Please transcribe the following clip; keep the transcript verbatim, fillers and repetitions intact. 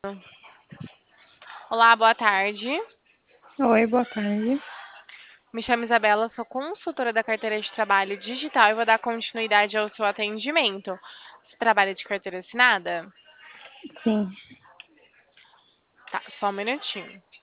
Olá, boa tarde. Oi, boa tarde. Me chamo Isabela, sou consultora da carteira de trabalho digital e vou dar continuidade ao seu atendimento. Você trabalha de carteira assinada? Sim, Tá, só um minutinho.